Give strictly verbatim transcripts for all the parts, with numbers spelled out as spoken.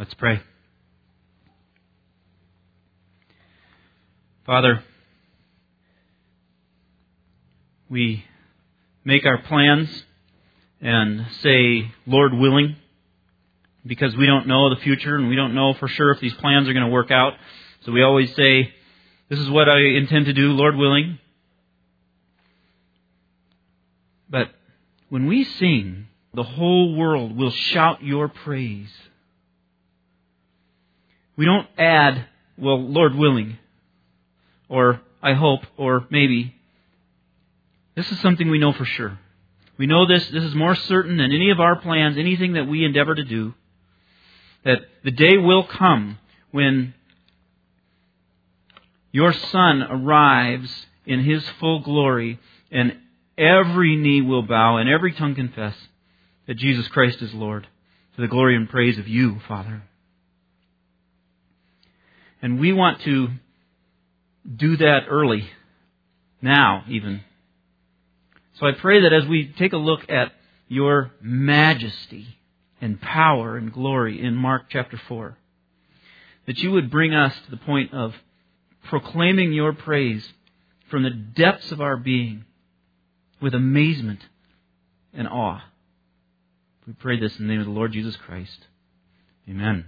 Let's pray. Father, we make our plans and say, Lord willing, because we don't know the future and we don't know for sure if these plans are going to work out. So we always say, this is what I intend to do, Lord willing. But when we sing, the whole world will shout your praise. We don't add, well, Lord willing, or I hope, or maybe. This is something we know for sure. We know this, this is more certain than any of our plans, anything that we endeavor to do, that the day will come when your Son arrives in His full glory and every knee will bow and every tongue confess that Jesus Christ is Lord, to the glory and praise of you, Father. And we want to do that early, now even. So I pray that as we take a look at your majesty and power and glory in Mark chapter four, that you would bring us to the point of proclaiming your praise from the depths of our being with amazement and awe. We pray this in the name of the Lord Jesus Christ. Amen.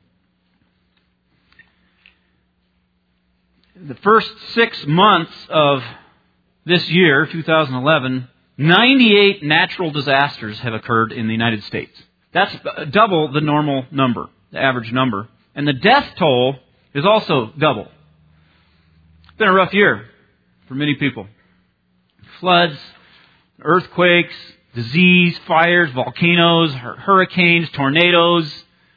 The first six months of this year, two thousand eleven, ninety-eight natural disasters have occurred in the United States. That's double the normal number, the average number. And the death toll is also double. It's been a rough year for many people. Floods, earthquakes, disease, fires, volcanoes, hurricanes, tornadoes.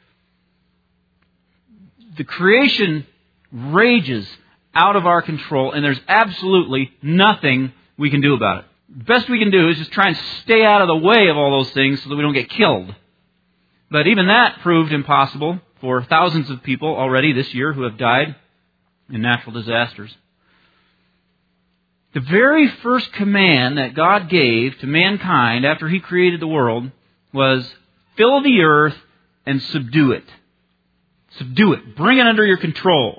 The creation rages out of our control, and there's absolutely nothing we can do about it. The best we can do is just try and stay out of the way of all those things so that we don't get killed. But even that proved impossible for thousands of people already this year who have died in natural disasters. The very first command that God gave to mankind after He created the world was, fill the earth and subdue it. Subdue it. Bring it under your control.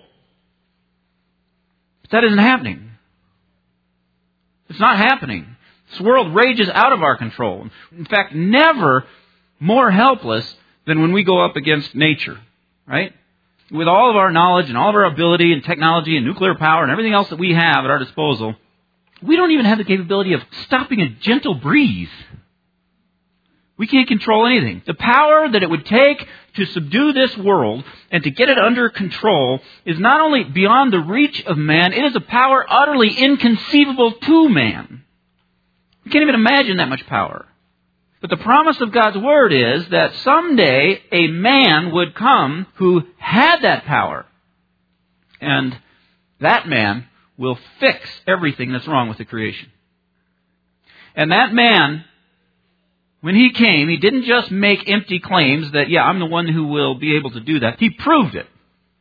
But that isn't happening. It's not happening. This world rages out of our control. In fact, never more helpless than when we go up against nature, right? With all of our knowledge and all of our ability and technology and nuclear power and everything else that we have at our disposal, we don't even have the capability of stopping a gentle breeze. We can't control anything. The power that it would take to subdue this world and to get it under control is not only beyond the reach of man, it is a power utterly inconceivable to man. We can't even imagine that much power. But the promise of God's Word is that someday a man would come who had that power. And that man will fix everything that's wrong with the creation. And that man, when he came, he didn't just make empty claims that, yeah, I'm the one who will be able to do that. He proved it.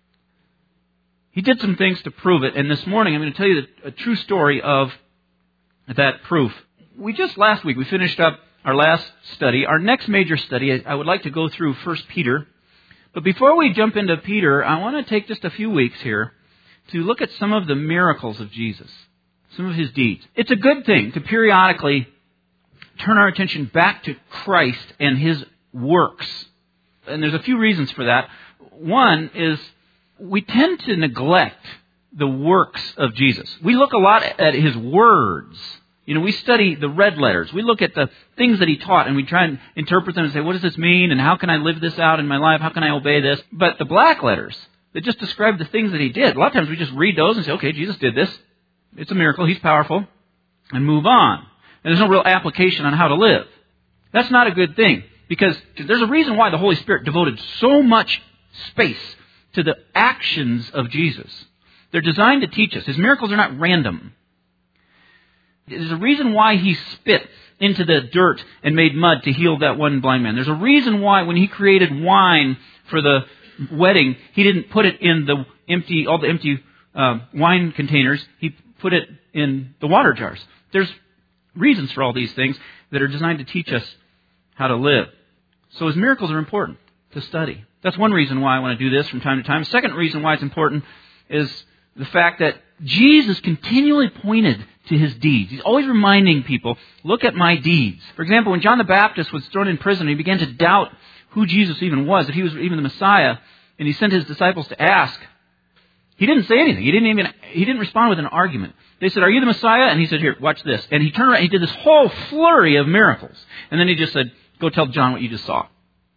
He did some things to prove it. And this morning I'm going to tell you a true story of that proof. We just last week, we finished up our last study. Our next major study, I would like to go through First Peter. But before we jump into Peter, I want to take just a few weeks here to look at some of the miracles of Jesus, some of His deeds. It's a good thing to periodically turn our attention back to Christ and His works. And there's a few reasons for that. One is we tend to neglect the works of Jesus. We look a lot at His words. You know, we study the red letters. We look at the things that He taught and we try and interpret them and say, what does this mean? And how can I live this out in my life? How can I obey this? But the black letters, that just describe the things that He did. A lot of times we just read those and say, okay, Jesus did this. It's a miracle. He's powerful. And move on. And there's no real application on how to live. That's not a good thing. Because there's a reason why the Holy Spirit devoted so much space to the actions of Jesus. They're designed to teach us. His miracles are not random. There's a reason why He spit into the dirt and made mud to heal that one blind man. There's a reason why when He created wine for the wedding, He didn't put it in the empty, all the empty uh, wine containers. He put it in the water jars. There's reasons for all these things that are designed to teach us how to live. So His miracles are important. to study. That's one reason why I want to do this from time to time. The second reason why it's important is the fact that Jesus continually pointed to his deeds. He's always reminding people, look at my deeds. For example, when John the Baptist was thrown in prison, he began to doubt who Jesus even was, if he was even the Messiah, and he sent his disciples to ask. He didn't say anything. He didn't even, he didn't respond with an argument. They said, are you the Messiah? And he said, here, watch this. And he turned around, he did this whole flurry of miracles. And then he just said, go tell John what you just saw.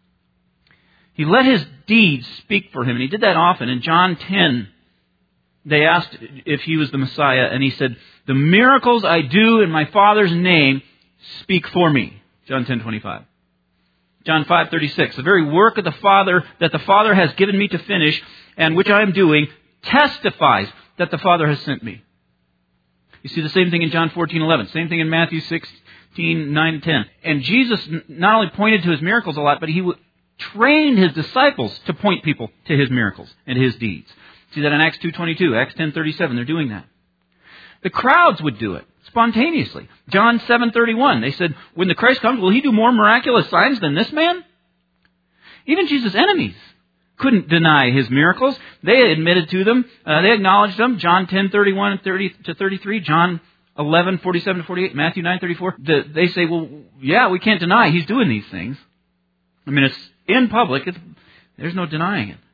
He let his deeds speak for him, and he did that often. In John ten, they asked if he was the Messiah, and he said, the miracles I do in my Father's name speak for me. John ten twenty-five. John five thirty-six, the very work of the Father that the Father has given me to finish, and which I am doing, testifies that the Father has sent me. You see the same thing in John fourteen eleven, same thing in Matthew sixteen nine and ten. And Jesus not only pointed to his miracles a lot, but he trained his disciples to point people to his miracles and his deeds. See that in Acts two twenty-two, Acts ten thirty-seven, they're doing that. The crowds would do it spontaneously. John seven thirty-one, they said, when the Christ comes, will he do more miraculous signs than this man? Even Jesus' enemies couldn't deny his miracles. They admitted to them. Uh, they acknowledged them. John ten thirty-one and thirty to thirty-three, John eleven forty-seven to forty-eight, Matthew nine thirty-four. The, they say, well, yeah, we can't deny he's doing these things. I mean, it's in public. It's, there's no denying it.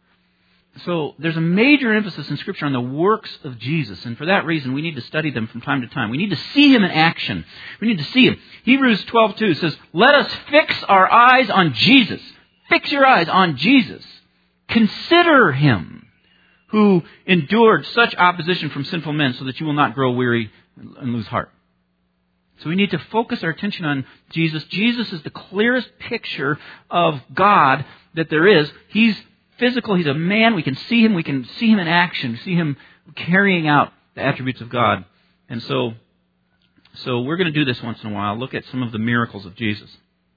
So there's a major emphasis in Scripture on the works of Jesus. And for that reason, we need to study them from time to time. We need to see him in action. We need to see him. Hebrews twelve two says, let us fix our eyes on Jesus. Fix your eyes on Jesus. Consider him who endured such opposition from sinful men so that you will not grow weary and lose heart. So we need to focus our attention on Jesus. Jesus is the clearest picture of God that there is. He's physical. He's a man. We can see him. We can see him in action. See him carrying out the attributes of God. And so, so we're going to do this once in a while. Look at some of the miracles of Jesus.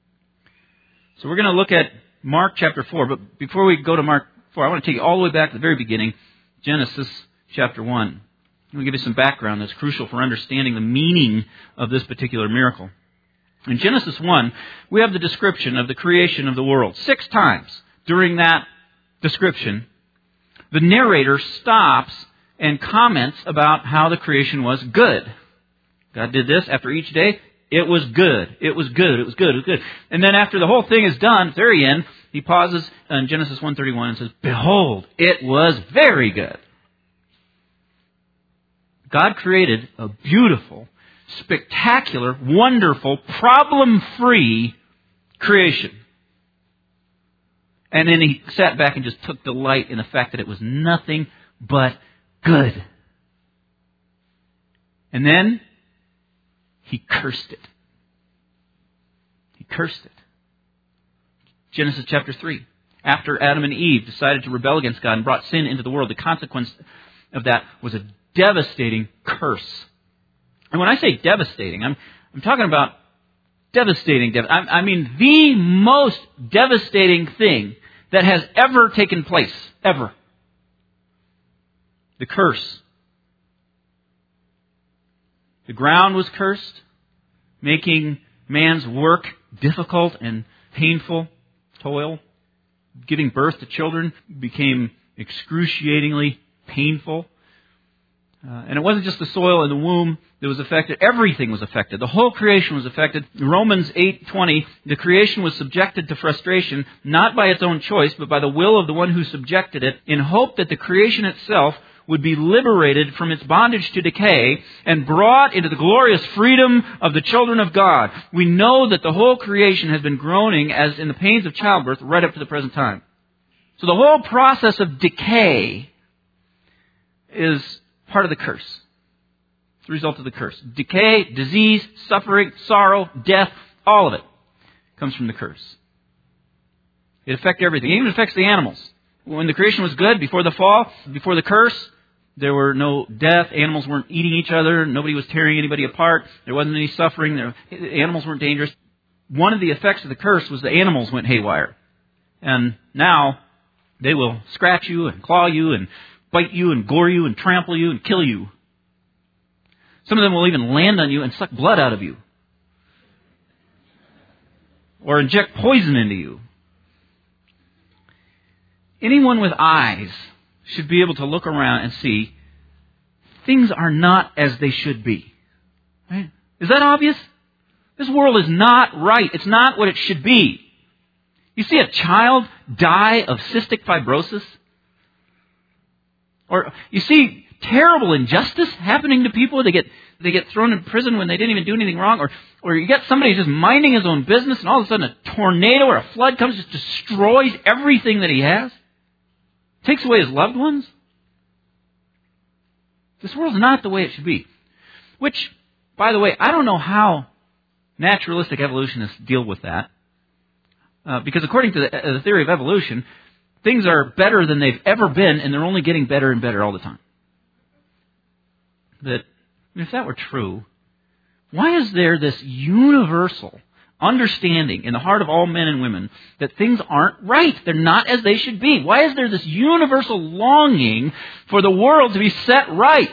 So we're going to look at Mark chapter four. But before we go to Mark four, I want to take you all the way back to the very beginning. Genesis chapter one. I'm going to give you some background that's crucial for understanding the meaning of this particular miracle. In Genesis one, we have the description of the creation of the world. Six times during that description, the narrator stops and comments about how the creation was good. God did this after each day. It was good. It was good. It was good. It was good. And then after the whole thing is done, at the very end, he pauses in Genesis one thirty-one and says, behold, it was very good. God created a beautiful, spectacular, wonderful, problem-free creation. And then he sat back and just took delight in the fact that it was nothing but good. And then he cursed it. He cursed it. Genesis chapter three. After Adam and Eve decided to rebel against God and brought sin into the world, the consequence of that was a devastating curse. And when I say devastating, I'm, I'm talking about devastating. I, I mean the most devastating thing that has ever taken place. Ever. The curse. The ground was cursed, making man's work difficult and painful. Toil. Giving birth to children became excruciatingly painful. Uh, and it wasn't just the soil in the womb that was affected. Everything was affected. The whole creation was affected. Romans eight twenty, the creation was subjected to frustration, not by its own choice, but by the will of the one who subjected it, in hope that the creation itself would be liberated from its bondage to decay and brought into the glorious freedom of the children of God. We know that the whole creation has been groaning as in the pains of childbirth right up to the present time. So the whole process of decay is part of the curse. It's the result of the curse. Decay, disease, suffering, sorrow, death, all of it comes from the curse. It affects everything. It even affects the animals. When the creation was good, before the fall, before the curse, there were no death. Animals weren't eating each other. Nobody was tearing anybody apart. There wasn't any suffering. There, animals weren't dangerous. One of the effects of the curse was the animals went haywire. And now they will scratch you and claw you and bite you and gore you and trample you and kill you. Some of them will even land on you and suck blood out of you. Or inject poison into you. anyone with eyes should be able to look around and see things are not as they should be. Right? Is that obvious? This world is not right. It's not what it should be. You see a child die of cystic fibrosis? Or you see terrible injustice happening to people. They get they get thrown in prison when they didn't even do anything wrong. Or or you get somebody just minding his own business and all of a sudden a tornado or a flood comes, just destroys everything that he has. Takes away his loved ones. This world's not the way it should be. Which, by the way, I don't know how naturalistic evolutionists deal with that. Uh, because according to the, uh, the theory of evolution, things are better than they've ever been, and they're only getting better and better all the time. But if that were true, why is there this universal understanding in the heart of all men and women that things aren't right? They're not as they should be. Why is there this universal longing for the world to be set right?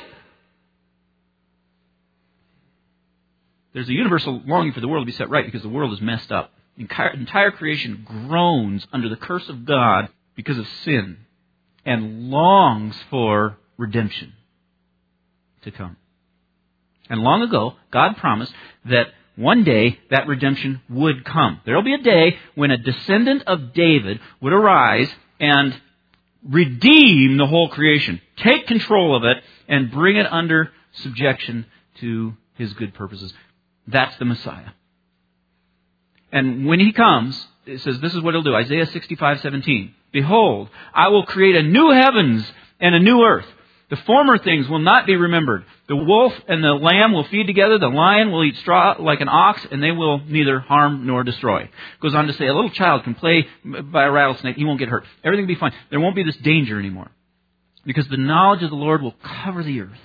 There's a universal longing for the world to be set right because the world is messed up. The entire creation groans under the curse of God because of sin and longs for redemption to come. And long ago, God promised that one day that redemption would come. There will be a day when a descendant of David would arise and redeem the whole creation, take control of it, and bring it under subjection to His good purposes. That's the Messiah. And when He comes, it says this is what He'll do. Isaiah sixty-five seventeen. Behold, I will create a new heavens and a new earth. The former things will not be remembered. The wolf and the lamb will feed together. The lion will eat straw like an ox, and they will neither harm nor destroy. It goes on to say, a little child can play by a rattlesnake. He won't get hurt. Everything will be fine. There won't be this danger anymore. Because the knowledge of the Lord will cover the earth.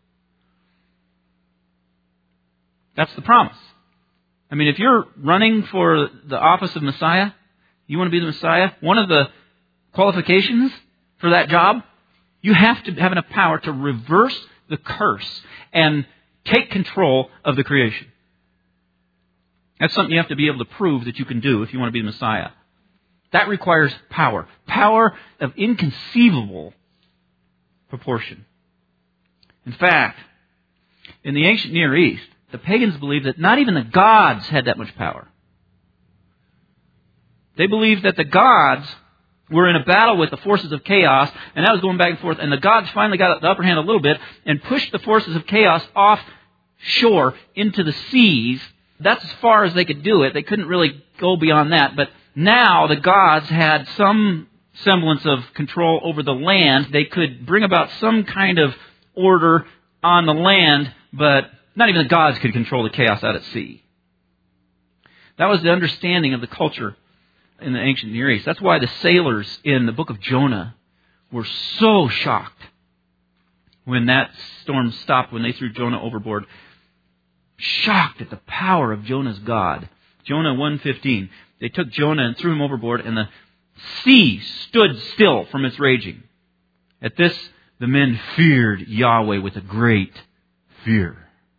That's the promise. I mean, if you're running for the office of Messiah, you want to be the Messiah, one of the qualifications for that job, you have to have enough power to reverse the curse and take control of the creation. That's something you have to be able to prove that you can do if you want to be the Messiah. That requires power. Power of inconceivable proportion. In fact, in the ancient Near East, the pagans believed that not even the gods had that much power. They believed that the gods were in a battle with the forces of chaos, and that was going back and forth, and the gods finally got the upper hand a little bit and pushed the forces of chaos offshore into the seas. That's as far as they could do it. They couldn't really go beyond that, but now the gods had some semblance of control over the land. They could bring about some kind of order on the land, but not even the gods could control the chaos out at sea. That was the understanding of the culture in the ancient Near East. That's why the sailors in the book of Jonah were so shocked when that storm stopped, when they threw Jonah overboard. Shocked at the power of Jonah's God. Jonah one fifteen. They took Jonah and threw him overboard, and the sea stood still from its raging. At this, the men feared Yahweh with a great fear.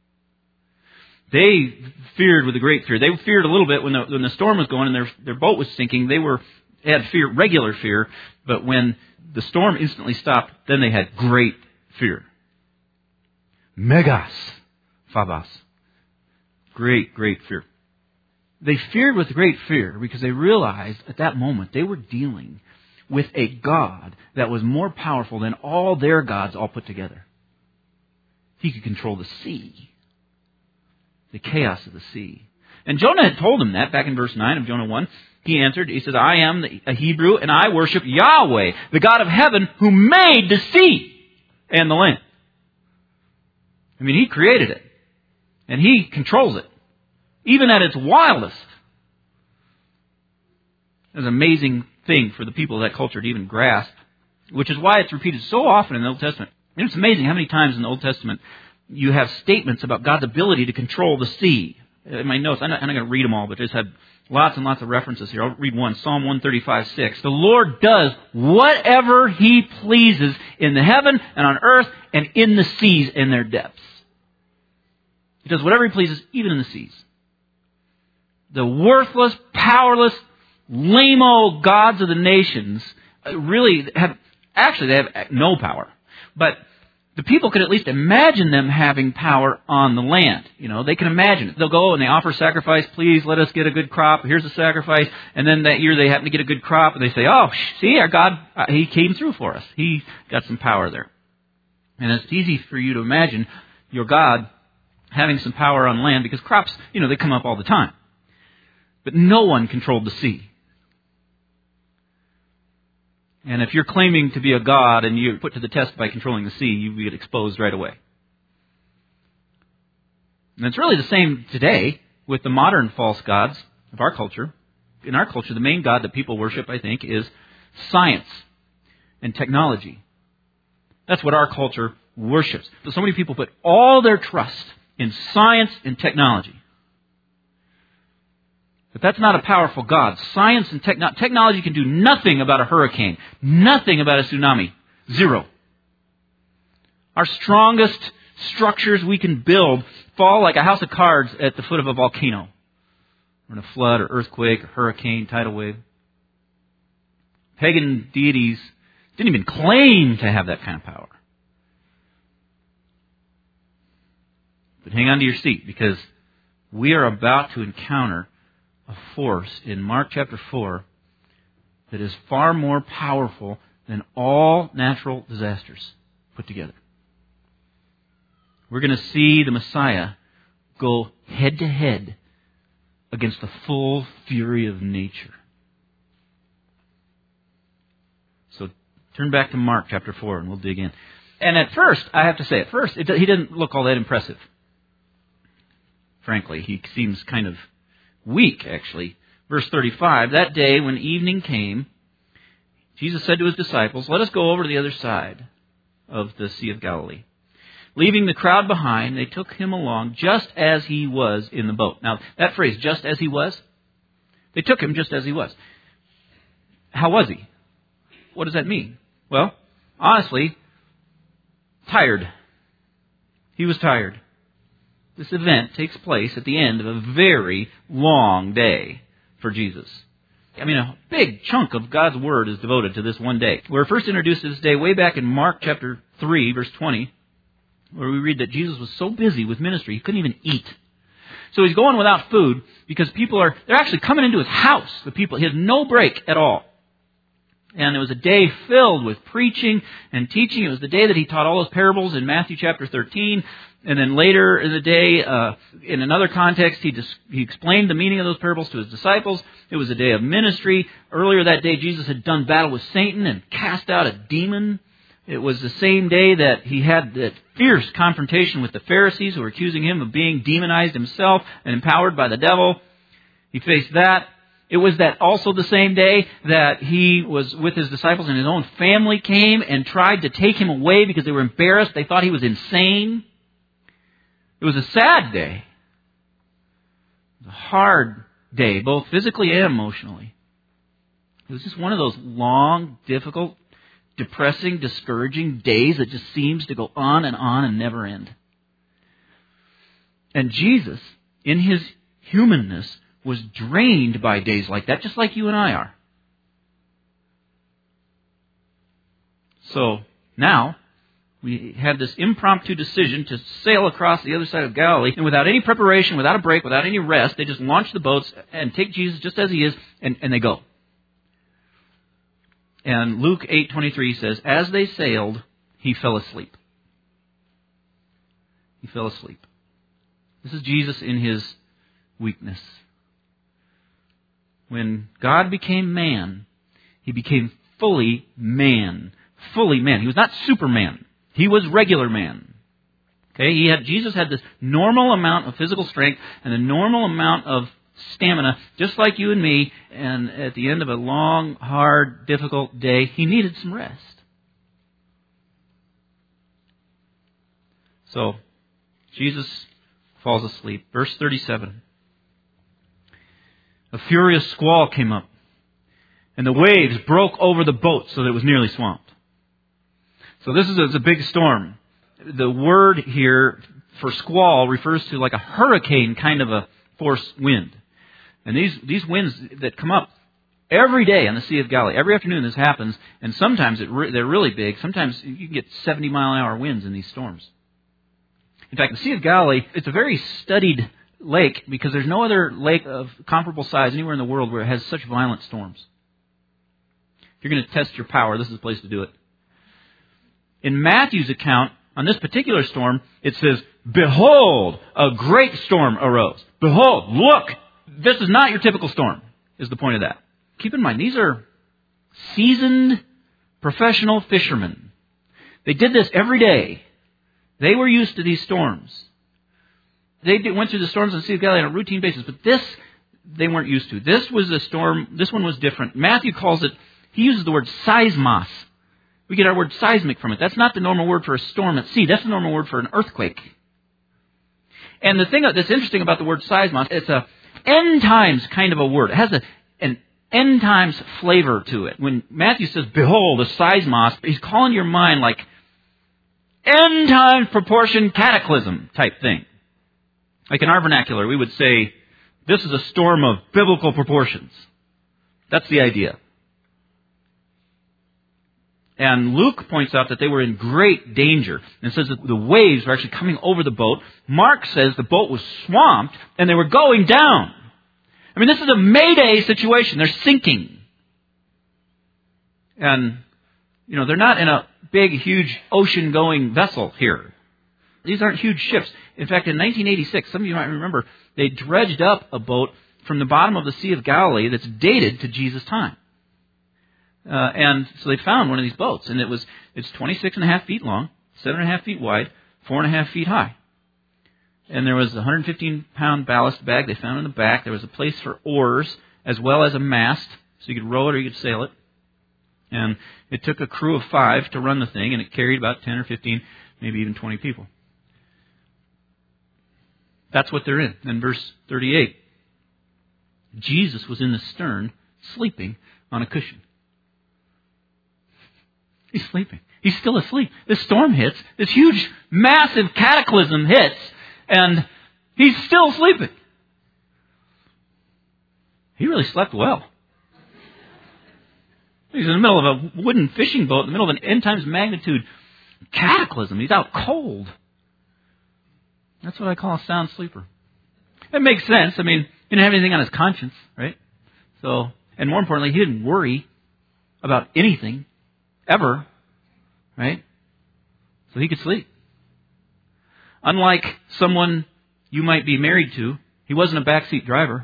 They feared with a great fear. They feared a little bit when the, when the storm was going and their, their boat was sinking. They were they had fear, regular fear. But when the storm instantly stopped, then they had great fear. Megas phobos. Great, great fear. They feared with great fear because they realized at that moment they were dealing with a God that was more powerful than all their gods all put together. He could control the sea. The chaos of the sea. And Jonah had told him that back in verse nine of Jonah one. He answered, he said, I am a Hebrew and I worship Yahweh, the God of heaven who made the sea and the land. I mean, He created it. And He controls it. Even at its wildest. It's an amazing thing for the people of that culture to even grasp. Which is why it's repeated so often in the Old Testament. And it's amazing how many times in the Old Testament you have statements about God's ability to control the sea. In my notes, I'm not, I'm not going to read them all, but I just had lots and lots of references here. I'll read one. Psalm one thirty-five six. The Lord does whatever He pleases in the heaven and on earth and in the seas and their depths. He does whatever He pleases, even in the seas. The worthless, powerless, lame-o gods of the nations really have, actually they have no power. But the people could at least imagine them having power on the land. You know, they can imagine it. They'll go and they offer sacrifice. Please let us get a good crop. Here's the sacrifice. And then that year they happen to get a good crop, and they say, "Oh, see, our God, uh, He came through for us. He got some power there." And it's easy for you to imagine your God having some power on land because crops, you know, they come up all the time. But no one controlled the sea. And if you're claiming to be a god and you're put to the test by controlling the sea, you get exposed right away. And it's really the same today with the modern false gods of our culture. In our culture, the main god that people worship, I think, is science and technology. That's what our culture worships. But so many people put all their trust in science and technology. But that's not a powerful God. Science and techno- technology can do nothing about a hurricane, nothing about a tsunami. Zero. Our strongest structures we can build fall like a house of cards at the foot of a volcano, or in a flood, or earthquake, or hurricane, tidal wave. Pagan deities didn't even claim to have that kind of power. But hang on to your seat, because we are about to encounter a force in Mark chapter four that is far more powerful than all natural disasters put together. We're going to see the Messiah go head to head against the full fury of nature. So turn back to Mark chapter four and we'll dig in. And at first, I have to say, at first, it, he didn't look all that impressive. Frankly, he seems kind of weak, actually. Verse thirty-five, that day when evening came, Jesus said to his disciples, "Let us go over to the other side of the Sea of Galilee." Leaving the crowd behind, they took him along just as he was in the boat. Now, that phrase, just as he was, they took him just as he was. How was he? What does that mean? Well, honestly, tired. He was tired. This event takes place at the end of a very long day for Jesus. I mean, a big chunk of God's Word is devoted to this one day. We're first introduced to this day way back in Mark chapter three, verse twenty, where we read that Jesus was so busy with ministry, he couldn't even eat. So he's going without food because people are, they're actually coming into his house, the people. He has no break at all. And it was a day filled with preaching and teaching. It was the day that he taught all those parables in Matthew chapter thirteen. And then later in the day, uh, in another context, he, dis- he explained the meaning of those parables to his disciples. It was a day of ministry. Earlier that day, Jesus had done battle with Satan and cast out a demon. It was the same day that he had that fierce confrontation with the Pharisees who were accusing him of being demonized himself and empowered by the devil. He faced that. It was that also the same day that he was with his disciples and his own family came and tried to take him away because they were embarrassed. They thought he was insane. It was a sad day. It was a hard day, both physically and emotionally. It was just one of those long, difficult, depressing, discouraging days that just seems to go on and on and never end. And Jesus, in his humanness, was drained by days like that, just like you and I are. So now, we had this impromptu decision to sail across the other side of Galilee, and without any preparation, without a break, without any rest, they just launch the boats and take Jesus just as he is, and, and they go. And Luke eight twenty-three says, as they sailed, he fell asleep. He fell asleep. This is Jesus in his weakness. When God became man, he became fully man. Fully man. He was not Superman. He was regular man. Okay, he had Jesus had this normal amount of physical strength and a normal amount of stamina, just like you and me. And at the end of a long, hard, difficult day, he needed some rest. So, Jesus falls asleep. Verse thirty-seven. A furious squall came up, and the waves broke over the boat so that it was nearly swamped. So this is a, it's a big storm. The word here for squall refers to like a hurricane kind of a force wind. And these, these winds that come up Every day on the Sea of Galilee, every afternoon this happens, and sometimes it re- they're really big. Sometimes you can get seventy mile an hour winds in these storms. In fact, the Sea of Galilee, it's a very studied lake because there's no other lake of comparable size anywhere in the world where it has such violent storms. If you're going to test your power, this is the place to do it. In Matthew's account, on this particular storm, it says, "Behold, a great storm arose." Behold, look, this is not your typical storm, is the point of that. Keep in mind, these are seasoned professional fishermen. They did this every day. They were used to these storms. They did, went through the storms on the Sea of Galilee on a routine basis, but this they weren't used to. This was a storm, this one was different. Matthew calls it, he uses the word seismos. We get our word seismic from it. That's not the normal word for a storm at sea. That's the normal word for an earthquake. And the thing that's interesting about the word seismos, it's a end times kind of a word. It has a, an end times flavor to it. When Matthew says, "Behold, a seismos," he's calling your mind like end times proportion cataclysm type thing. Like in our vernacular, we would say, this is a storm of biblical proportions. That's the idea. And Luke points out that they were in great danger. And says that the waves were actually coming over the boat. Mark says the boat was swamped and they were going down. I mean, this is a Mayday situation. They're sinking. And, you know, they're not in a big, huge ocean-going vessel here. These aren't huge ships. In fact, in nineteen eighty-six, some of you might remember, they dredged up a boat from the bottom of the Sea of Galilee that's dated to Jesus' time. Uh, and so they found one of these boats, and it was it's twenty-six and a half feet long, seven and a half feet wide, four and a half feet high. And there was a one hundred fifteen pound ballast bag they found in the back. There was a place for oars as well as a mast, so you could row it or you could sail it. And it took a crew of five to run the thing, and it carried about ten or fifteen, maybe even twenty people. That's what they're in. In verse thirty-eight, Jesus was in the stern, sleeping on a cushion. He's sleeping. He's still asleep. This storm hits. This huge, massive cataclysm hits. And he's still sleeping. He really slept well. He's in the middle of a wooden fishing boat, in the middle of an end times magnitude cataclysm. He's out cold. That's what I call a sound sleeper. It makes sense. I mean, he didn't have anything on his conscience, right? So, and more importantly, he didn't worry about anything. Ever, right? So he could sleep. Unlike someone you might be married to, he wasn't a backseat driver.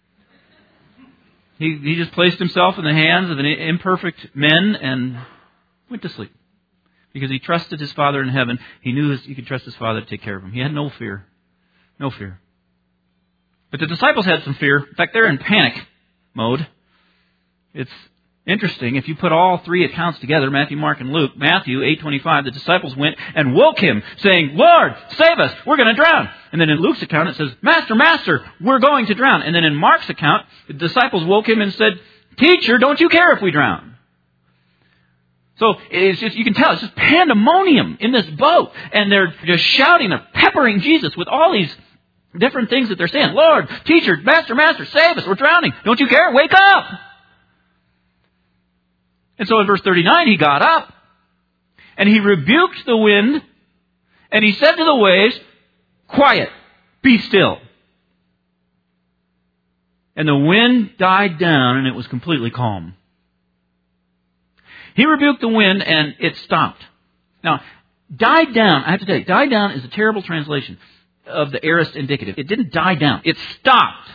He he just placed himself in the hands of an imperfect men and went to sleep. Because he trusted his Father in heaven. He knew his, he could trust his Father to take care of him. He had no fear. No fear. But the disciples had some fear. In fact, they're in panic mode. It's interesting, if you put all three accounts together, Matthew, Mark, and Luke, Matthew eight twenty-five, the disciples went and woke him, saying, "Lord, save us, we're going to drown." And then in Luke's account it says, "Master, Master, we're going to drown." And then in Mark's account, the disciples woke him and said, "Teacher, don't you care if we drown?" So it's just, you can tell, it's just pandemonium in this boat. And they're just shouting, they're peppering Jesus with all these different things that they're saying. "Lord, Teacher, Master, Master, save us, we're drowning. Don't you care? Wake up!" And so in verse thirty-nine, he got up and he rebuked the wind and he said to the waves, "Quiet, be still." And the wind died down and it was completely calm. He rebuked the wind and it stopped. Now, died down, I have to tell you, died down is a terrible translation of the aorist indicative. It didn't die down. It stopped.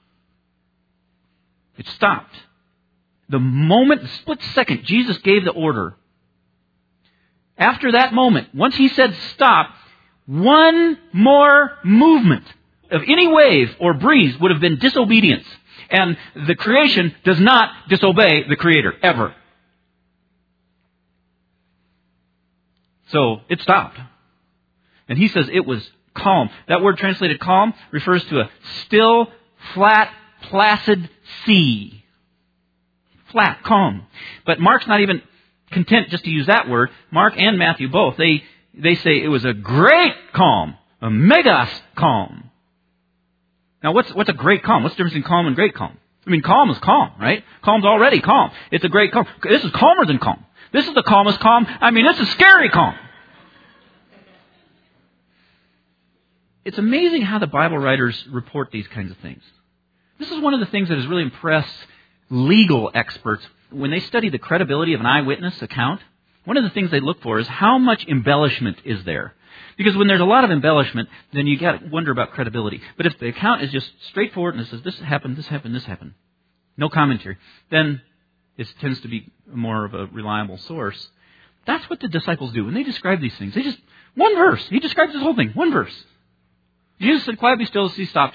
It stopped. The moment, the split second, Jesus gave the order. After that moment, once he said stop, one more movement of any wave or breeze would have been disobedience. And the creation does not disobey the Creator, ever. So it stopped. And he says it was calm. That word translated calm refers to a still, flat, placid sea. Flat, calm. But Mark's not even content just to use that word. Mark and Matthew both, they they say it was a great calm, a megas calm. Now what's what's a great calm? What's the difference between calm and great calm? I mean, calm is calm, right? Calm's already calm. It's a great calm. This is calmer than calm. This is the calmest calm. I mean, this is scary calm. It's amazing how the Bible writers report these kinds of things. This is one of the things that has really impressed legal experts. When they study the credibility of an eyewitness account, one of the things they look for is how much embellishment is there. Because when there's a lot of embellishment, then you got to wonder about credibility. But if the account is just straightforward and it says, this happened, this happened, this happened, no commentary, then it tends to be more of a reliable source. That's what the disciples do. When they describe these things, they just, one verse. He describes this whole thing, one verse. Jesus said, quiet, be still, as he stopped.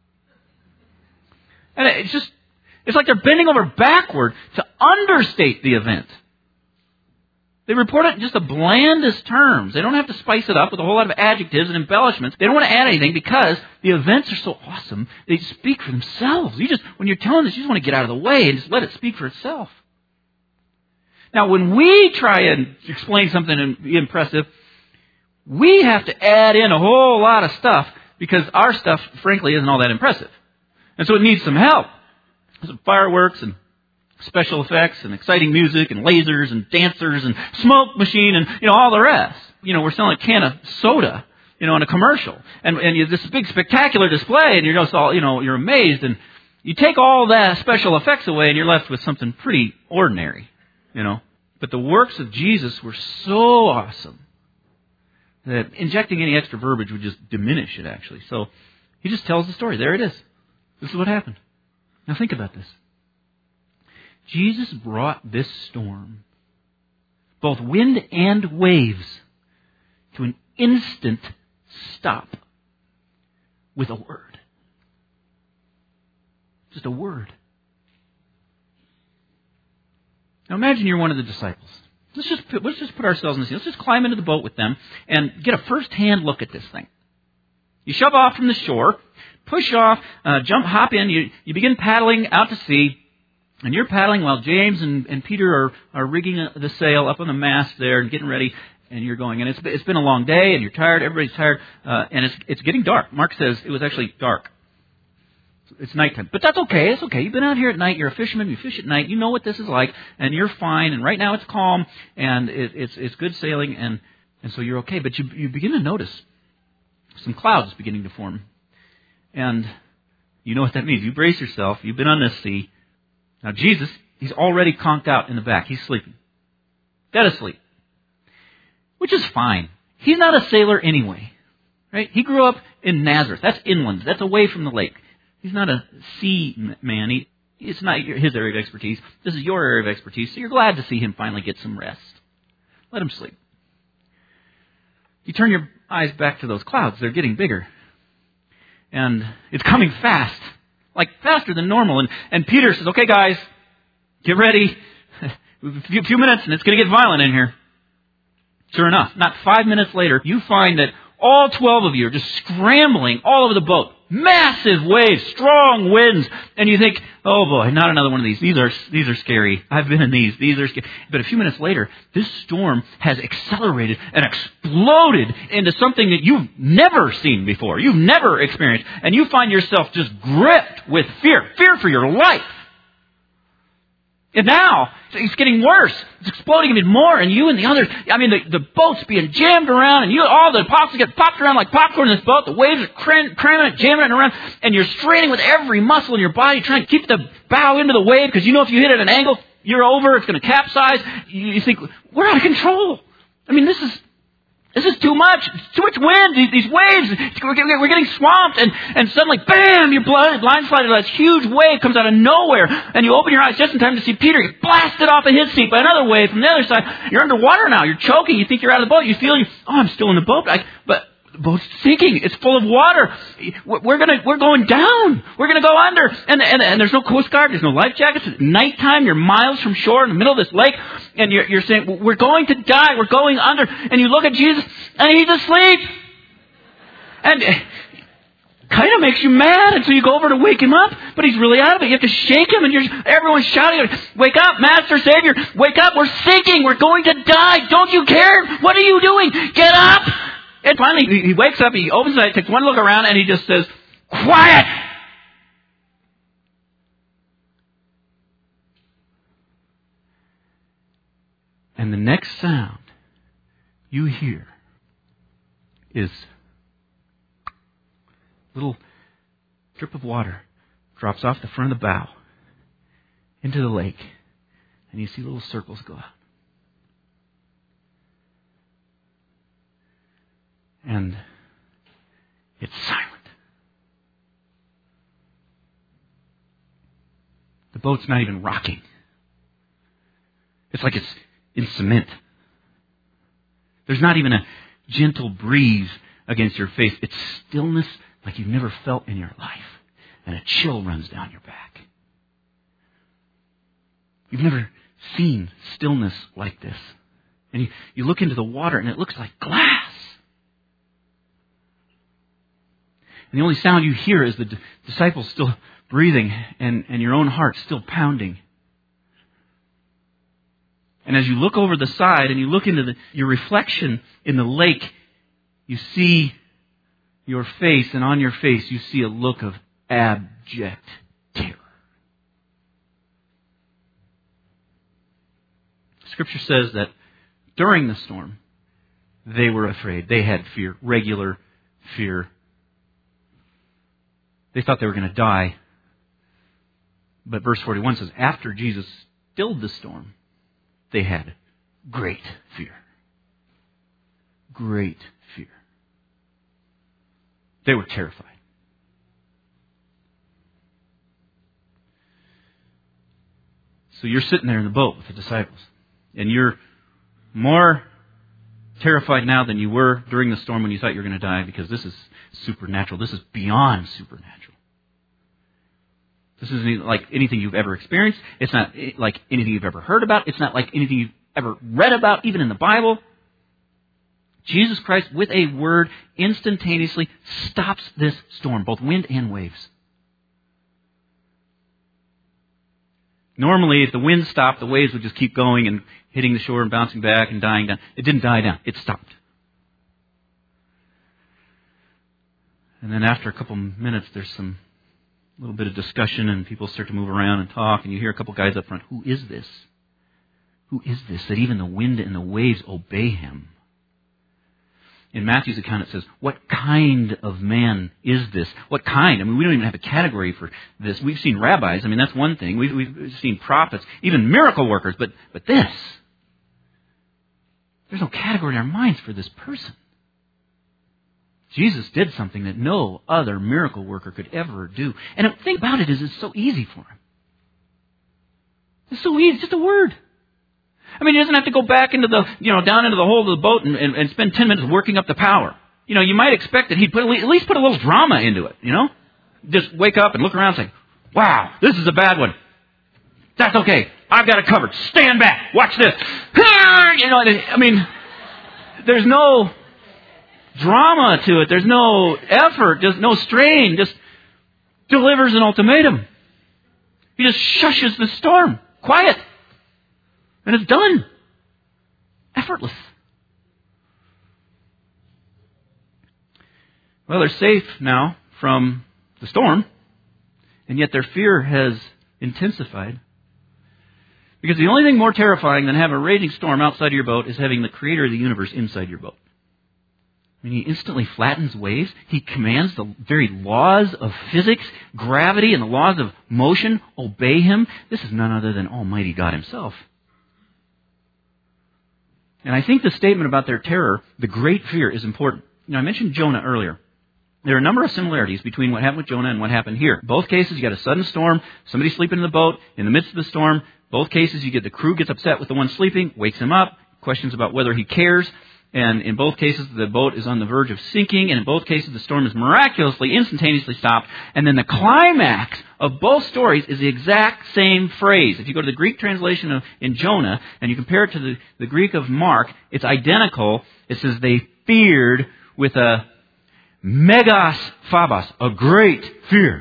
And it's just, it's like they're bending over backward to understate the event. They report it in just the blandest terms. They don't have to spice it up with a whole lot of adjectives and embellishments. They don't want to add anything because the events are so awesome. They speak for themselves. You just, when you're telling this, you just want to get out of the way and just let it speak for itself. Now, when we try and explain something and be impressive, we have to add in a whole lot of stuff because our stuff, frankly, isn't all that impressive. And so it needs some help. Some fireworks and special effects and exciting music and lasers and dancers and smoke machine and, you know, all the rest. You know, we're selling a can of soda, you know, in a commercial. And, and you, this big spectacular display and you're just all, you know, you're amazed. And you take all that special effects away and you're left with something pretty ordinary, you know. But the works of Jesus were so awesome that injecting any extra verbiage would just diminish it, actually. So he just tells the story. There it is. This is what happened. Now think about this. Jesus brought this storm, both wind and waves, to an instant stop with a word. Just a word. Now imagine you're one of the disciples. Let's just put, let's just put ourselves in the scene. Let's just climb into the boat with them and get a first-hand look at this thing. You shove off from the shore, push off, uh, jump, hop in. You, you begin paddling out to sea, and you're paddling while James and, and Peter are, are rigging the sail up on the mast there and getting ready, and you're going. And it's, it's been a long day, and you're tired. Everybody's tired, uh, and it's, it's getting dark. Mark says it was actually dark. It's nighttime. But that's okay. It's okay. You've been out here at night. You're a fisherman. You fish at night. You know what this is like, and you're fine. And right now it's calm, and it, it's it's good sailing, and, and so you're okay. But you you begin to notice some clouds beginning to form. And you know what that means. You brace yourself. You've been on this sea. Now Jesus, he's already conked out in the back. He's sleeping. Dead asleep. Which is fine. He's not a sailor anyway. Right? He grew up in Nazareth. That's inland. That's away from the lake. He's not a sea man. He, it's not his area of expertise. This is your area of expertise. So you're glad to see him finally get some rest. Let him sleep. You turn your eyes back to those clouds. They're getting bigger. And it's coming fast. Like faster than normal. And, and Peter says, okay guys, get ready. A few, few minutes and it's going to get violent in here. Sure enough, not five minutes later, you find that all twelve of you are just scrambling all over the boat. Massive waves, strong winds. And you think, oh boy, not another one of these. These are these are scary. I've been in these. These are scary. But a few minutes later, this storm has accelerated and exploded into something that you've never seen before. You've never experienced. And you find yourself just gripped with fear. Fear for your life. And now, it's getting worse. It's exploding even more, and you and the others, I mean, the, the boat's being jammed around, and you, all the pops get popped around like popcorn in this boat. The waves are cram, cramming it, jamming it around, and you're straining with every muscle in your body, trying to keep the bow into the wave, because you know if you hit it at an angle, you're over, it's going to capsize. You, you think, we're out of control. I mean, this is... This is too much. It's too much wind. These, these waves. We're getting, we're getting swamped. And, and suddenly, bam, you're blindsided by this huge wave comes out of nowhere. And you open your eyes just in time to see Peter get blasted off of his seat by another wave from the other side. You're underwater now. You're choking. You think you're out of the boat. You feel, you, oh, I'm still in the boat. I, but the boat's sinking. It's full of water. We're gonna, we're going down. We're gonna go under. And, and, and there's no Coast Guard. There's no life jackets. It's nighttime. You're miles from shore in the middle of this lake. And you're, you're saying, we're going to die. We're going under. And you look at Jesus and he's asleep. And it kind of makes you mad. And so you go over to wake him up. But he's really out of it. You have to shake him and you're, everyone's shouting, wake up, Master, Savior. Wake up. We're sinking. We're going to die. Don't you care? What are you doing? Get up. And finally, he wakes up, he opens his eyes, takes one look around, and he just says, quiet! And the next sound you hear is a little drip of water drops off the front of the bow into the lake, and you see little circles go out. And it's silent. The boat's not even rocking. It's like it's in cement. There's not even a gentle breeze against your face. It's stillness like you've never felt in your life. And a chill runs down your back. You've never seen stillness like this. And you, you look into the water and it looks like glass. And the only sound you hear is the d- disciples still breathing and, and your own heart still pounding. And as you look over the side and you look into the, your reflection in the lake, you see your face, and on your face you see a look of abject terror. Scripture says that during the storm, they were afraid. They had fear, regular fear. They thought they were going to die. But verse forty-one says, after Jesus stilled the storm, they had great fear. Great fear. They were terrified. So you're sitting there in the boat with the disciples, and you're more terrified now than you were during the storm when you thought you were going to die, because this is supernatural. This is beyond supernatural. This isn't like anything you've ever experienced. It's not like anything you've ever heard about. It's not like anything you've ever read about, even in the Bible. Jesus Christ, with a word, instantaneously stops this storm, both wind and waves. Normally, if the wind stopped, the waves would just keep going and hitting the shore and bouncing back and dying down. It didn't die down. It stopped. And then after a couple minutes, there's some little bit of discussion and people start to move around and talk, and you hear a couple guys up front, who is this? Who is this that even the wind and the waves obey him? In Matthew's account it says, what kind of man is this? What kind? I mean, we don't even have a category for this. We've seen rabbis. I mean, that's one thing. We've, we've seen prophets, even miracle workers. But, but this, there's no category in our minds for this person. Jesus did something that no other miracle worker could ever do. And the thing about it is it's so easy for him. It's so easy. It's just a word. I mean, he doesn't have to go back into the, you know, down into the hold of the boat and, and, and spend ten minutes working up the power. You know, you might expect that he'd put, at least put a little drama into it, you know? Just wake up and look around and say, wow, this is a bad one. That's okay. I've got it covered. Stand back. Watch this. You know, I mean, there's no drama to it. There's no effort. There's no strain. Just delivers an ultimatum. He just shushes the storm. Quiet. And it's done. Effortless. Well, they're safe now from the storm, and yet their fear has intensified. Because the only thing more terrifying than having a raging storm outside of your boat is having the creator of the universe inside your boat. I mean, he instantly flattens waves. He commands the very laws of physics, gravity, and the laws of motion obey him. This is none other than Almighty God himself. And I think the statement about their terror, the great fear, is important. You know, I mentioned Jonah earlier. There are a number of similarities between what happened with Jonah and what happened here. Both cases, you got a sudden storm, somebody sleeping in the boat, in the midst of the storm. Both cases, you get the crew gets upset with the one sleeping, wakes him up, questions about whether he cares. And in both cases, the boat is on the verge of sinking. And in both cases, the storm is miraculously, instantaneously stopped. And then the climax of both stories is the exact same phrase. If you go to the Greek translation of in Jonah and you compare it to the, the Greek of Mark, it's identical. It says they feared with a megas phobos, a great fear.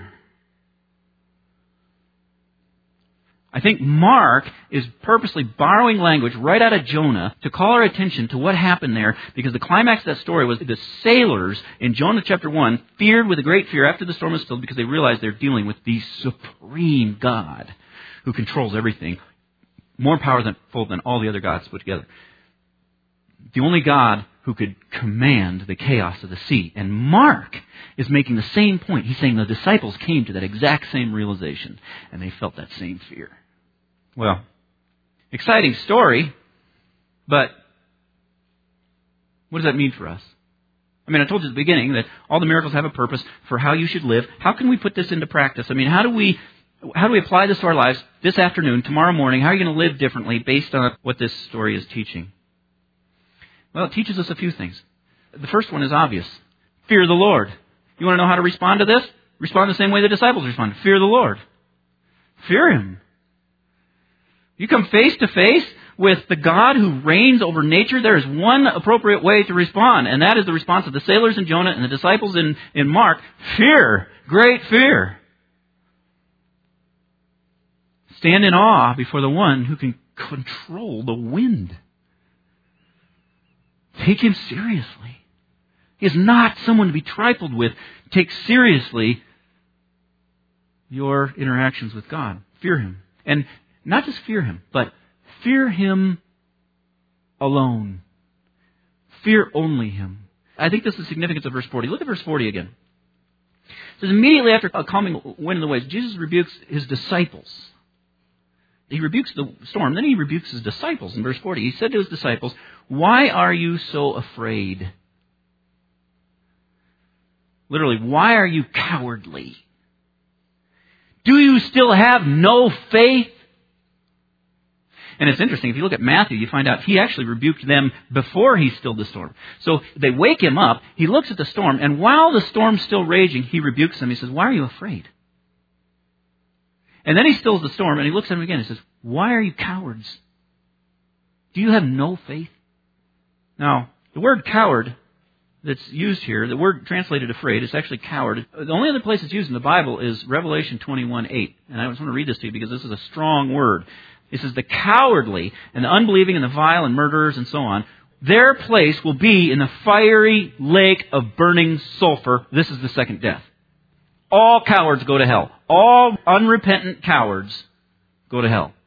I think Mark is purposely borrowing language right out of Jonah to call our attention to what happened there, because the climax of that story was the sailors in Jonah chapter one feared with a great fear after the storm was stilled because they realized they're dealing with the supreme God who controls everything more powerful than all the other gods put together. The only God who could command the chaos of the sea. And Mark is making the same point. He's saying the disciples came to that exact same realization, and they felt that same fear. Well, exciting story, but what does that mean for us? I mean, I told you at the beginning that all the miracles have a purpose for how you should live. How can we put this into practice? I mean, how do we how do we apply this to our lives this afternoon, tomorrow morning? How are you going to live differently based on what this story is teaching? Well, it teaches us a few things. The first one is obvious. Fear the Lord. You want to know how to respond to this? Respond the same way the disciples responded. Fear the Lord. Fear Him. You come face to face with the God who reigns over nature, there is one appropriate way to respond, and that is the response of the sailors in Jonah and the disciples in, in Mark. Fear. Great fear. Stand in awe before the one who can control the wind. Take Him seriously. He is not someone to be trifled with. Take seriously your interactions with God. Fear Him. And not just fear Him, but fear Him alone. Fear only Him. I think this is the significance of verse forty. Look at verse forty again. It says, immediately after calming wind and the waves, Jesus rebukes His disciples. He rebukes the storm, then He rebukes His disciples in verse forty. He said to His disciples, why are you so afraid? Literally, why are you cowardly? Do you still have no faith? And it's interesting, if you look at Matthew, you find out He actually rebuked them before He stilled the storm. So they wake Him up, He looks at the storm, and while the storm's still raging, He rebukes them. He says, why are you afraid? And then He stills the storm, and He looks at them again and says, why are you cowards? Do you have no faith? Now, the word coward that's used here, the word translated afraid, is actually coward. The only other place it's used in the Bible is Revelation twenty-one eight. And I just want to read this to you because this is a strong word. It says, the cowardly and the unbelieving and the vile and murderers and so on, their place will be in the fiery lake of burning sulfur. This is the second death. All cowards go to hell. All unrepentant cowards go to hell.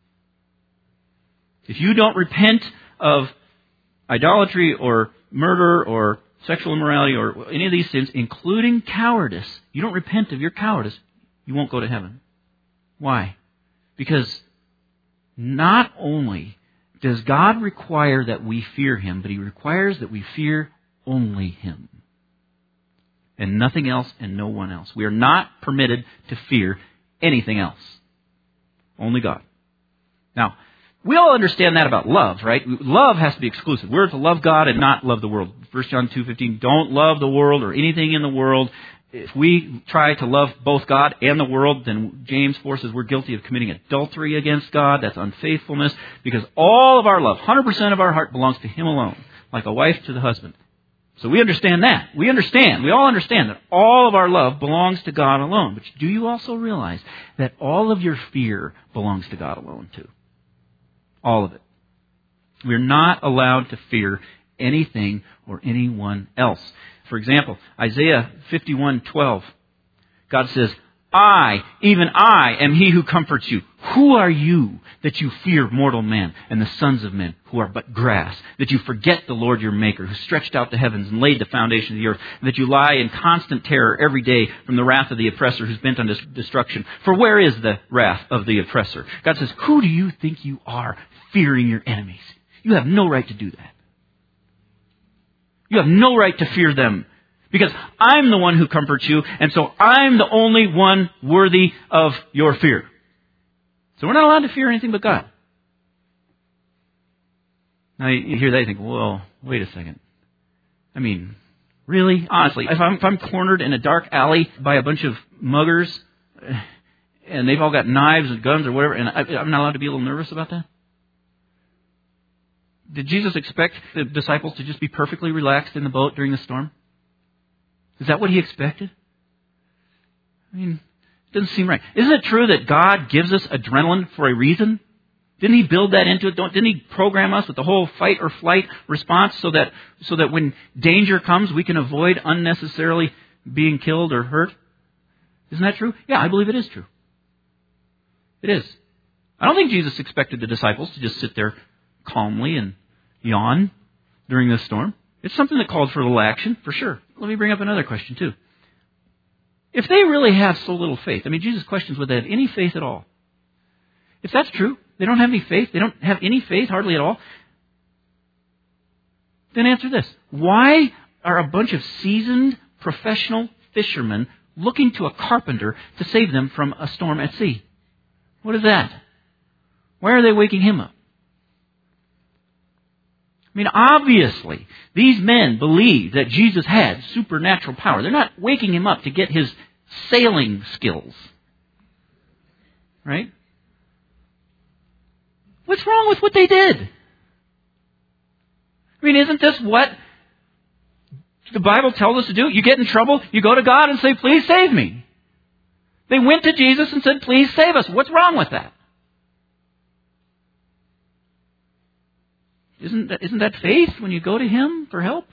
If you don't repent of idolatry or murder or sexual immorality or any of these sins, including cowardice, you don't repent of your cowardice, you won't go to heaven. Why? Because not only does God require that we fear Him, but He requires that we fear only Him. And nothing else and no one else. We are not permitted to fear anything else. Only God. Now, we all understand that about love, right? Love has to be exclusive. We're to love God and not love the world. First John two fifteen, don't love the world or anything in the world. If we try to love both God and the world, then James four says we're guilty of committing adultery against God. That's unfaithfulness. Because all of our love, one hundred percent of our heart belongs to Him alone. Like a wife to the husband. So we understand that. We understand. We all understand that all of our love belongs to God alone. But do you also realize that all of your fear belongs to God alone too? All of it. We're not allowed to fear anything or anyone else. For example, Isaiah fifty-one twelve. God says, I, even I, am He who comforts you. Who are you that you fear mortal man and the sons of men who are but grass? That you forget the Lord your Maker who stretched out the heavens and laid the foundation of the earth. And that you lie in constant terror every day from the wrath of the oppressor who's bent on destruction. For where is the wrath of the oppressor? God says, who do you think you are fearing your enemies? You have no right to do that. You have no right to fear them. Because I'm the one who comforts you, and so I'm the only one worthy of your fear. So we're not allowed to fear anything but God. Now you hear that, you think, well, wait a second. I mean, really? Honestly, if I'm, if I'm cornered in a dark alley by a bunch of muggers, and they've all got knives and guns or whatever, and I, I'm not allowed to be a little nervous about that? Did Jesus expect the disciples to just be perfectly relaxed in the boat during the storm? Is that what He expected? I mean, it doesn't seem right. Isn't it true that God gives us adrenaline for a reason? Didn't He build that into it? Don't, didn't He program us with the whole fight or flight response so that so that when danger comes, we can avoid unnecessarily being killed or hurt? Isn't that true? Yeah, I believe it is true. It is. I don't think Jesus expected the disciples to just sit there calmly and yawn during this storm. It's something that called for a little action, for sure. Let me bring up another question, too. If they really have so little faith, I mean, Jesus questions whether they have any faith at all. If that's true, they don't have any faith, they don't have any faith hardly at all, then answer this. Why are a bunch of seasoned professional fishermen looking to a carpenter to save them from a storm at sea? What is that? Why are they waking him up? I mean, obviously, these men believed that Jesus had supernatural power. They're not waking him up to get his sailing skills. Right? What's wrong with what they did? I mean, isn't this what the Bible tells us to do? You get in trouble, you go to God and say, please save me. They went to Jesus and said, please save us. What's wrong with that? Isn't that, isn't that faith when you go to Him for help?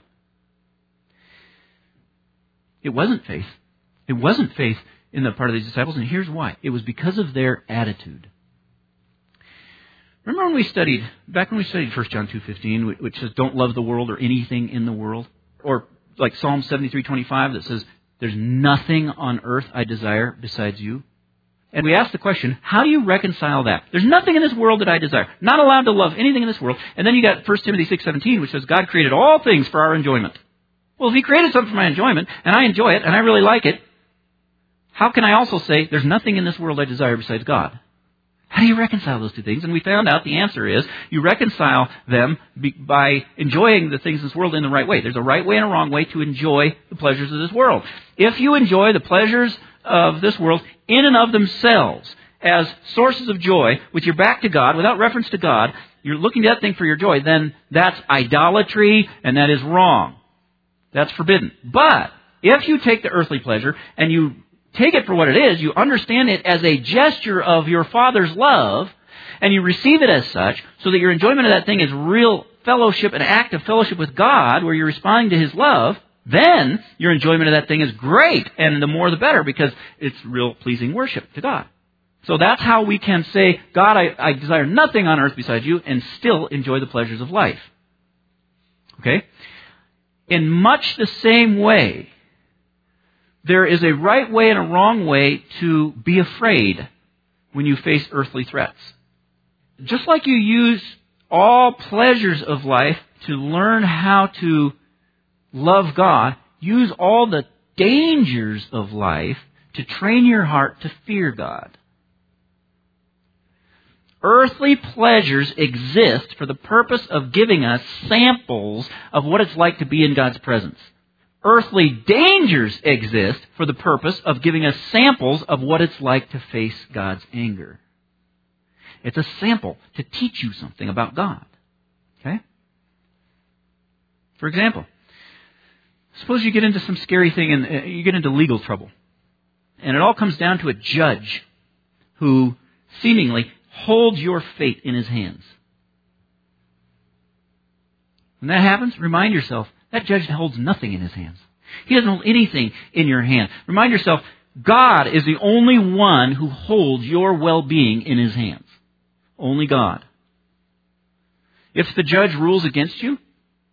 It wasn't faith. It wasn't faith in the part of these disciples, and here's why. It was because of their attitude. Remember when we studied, back when we studied First John two fifteen, which says, don't love the world or anything in the world? Or like Psalm seventy-three twenty-five that says, there's nothing on earth I desire besides you. And we ask the question, how do you reconcile that? There's nothing in this world that I desire. Not allowed to love anything in this world. And then you got First Timothy six seventeen, which says God created all things for our enjoyment. Well, if He created something for my enjoyment, and I enjoy it, and I really like it, how can I also say there's nothing in this world I desire besides God? How do you reconcile those two things? And we found out the answer is you reconcile them by enjoying the things in this world in the right way. There's a right way and a wrong way to enjoy the pleasures of this world. If you enjoy the pleasures of this world in and of themselves as sources of joy with your back to God, without reference to God, you're looking to that thing for your joy, then that's idolatry and that is wrong. That's forbidden. But if you take the earthly pleasure and you take it for what it is, you understand it as a gesture of your Father's love, and you receive it as such, so that your enjoyment of that thing is real fellowship, an act of fellowship with God, where you're responding to His love, then your enjoyment of that thing is great, and the more the better, because it's real pleasing worship to God. So that's how we can say, God, I, I desire nothing on earth besides you, and still enjoy the pleasures of life. Okay? In much the same way, there is a right way and a wrong way to be afraid when you face earthly threats. Just like you use all pleasures of life to learn how to love God, use all the dangers of life to train your heart to fear God. Earthly pleasures exist for the purpose of giving us samples of what it's like to be in God's presence. Earthly dangers exist for the purpose of giving us samples of what it's like to face God's anger. It's a sample to teach you something about God. Okay? For example, suppose you get into some scary thing and you get into legal trouble. And it all comes down to a judge who seemingly holds your fate in his hands. When that happens, remind yourself, that judge holds nothing in his hands. He doesn't hold anything in your hand. Remind yourself, God is the only one who holds your well-being in His hands. Only God. If the judge rules against you,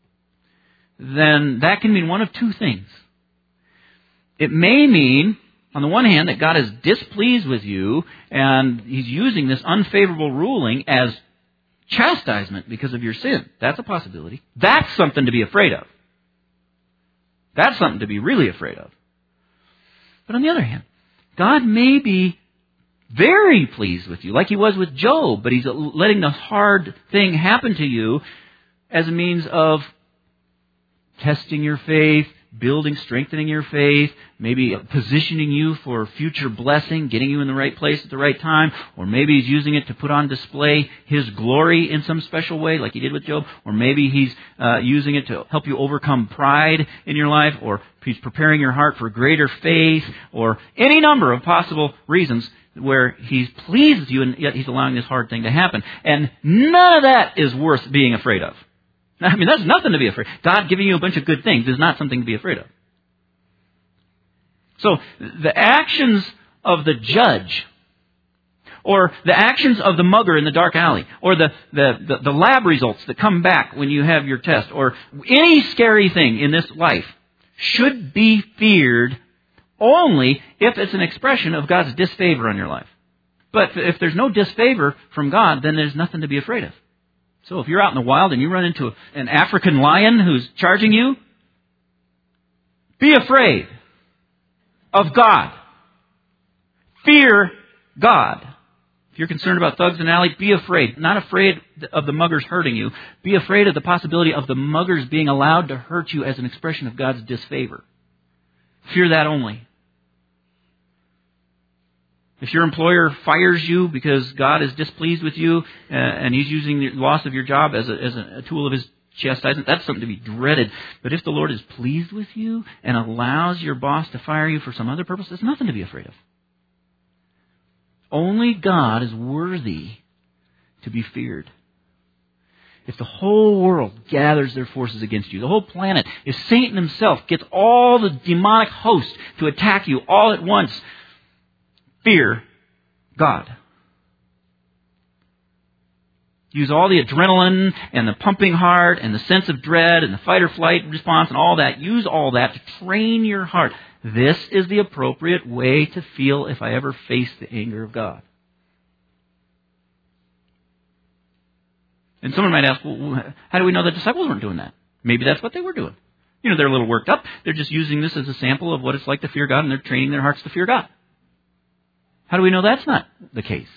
then that can mean one of two things. It may mean, on the one hand, that God is displeased with you and He's using this unfavorable ruling as chastisement because of your sin. That's a possibility. That's something to be afraid of. That's something to be really afraid of. But on the other hand, God may be very pleased with you, like He was with Job, but He's letting the hard thing happen to you as a means of testing your faith, building, strengthening your faith, maybe positioning you for future blessing, getting you in the right place at the right time, or maybe He's using it to put on display His glory in some special way, like He did with Job, or maybe He's uh, using it to help you overcome pride in your life, or He's preparing your heart for greater faith, or any number of possible reasons where He's pleased with you and yet He's allowing this hard thing to happen. And none of that is worth being afraid of. I mean, that's nothing to be afraid of. God giving you a bunch of good things is not something to be afraid of. So, the actions of the judge or the actions of the mugger in the dark alley, or the, the, the, the lab results that come back when you have your test, or any scary thing in this life should be feared only if it's an expression of God's disfavor on your life. But if there's no disfavor from God, then there's nothing to be afraid of. So if you're out in the wild and you run into an African lion who's charging you, be afraid of God. Fear God. If you're concerned about thugs in the alley, be afraid. Not afraid of the muggers hurting you. Be afraid of the possibility of the muggers being allowed to hurt you as an expression of God's disfavor. Fear that only. If your employer fires you because God is displeased with you uh, and He's using the loss of your job as a, as a tool of His chastisement, that's something to be dreaded. But if the Lord is pleased with you and allows your boss to fire you for some other purpose, there's nothing to be afraid of. Only God is worthy to be feared. If the whole world gathers their forces against you, the whole planet, if Satan himself gets all the demonic host to attack you all at once, fear God. Use all the adrenaline and the pumping heart and the sense of dread and the fight or flight response and all that. Use all that to train your heart. This is the appropriate way to feel if I ever face the anger of God. And someone might ask, well, how do we know the disciples weren't doing that? Maybe that's what they were doing. You know, they're a little worked up. They're just using this as a sample of what it's like to fear God, and they're training their hearts to fear God. How do we know that's not the case?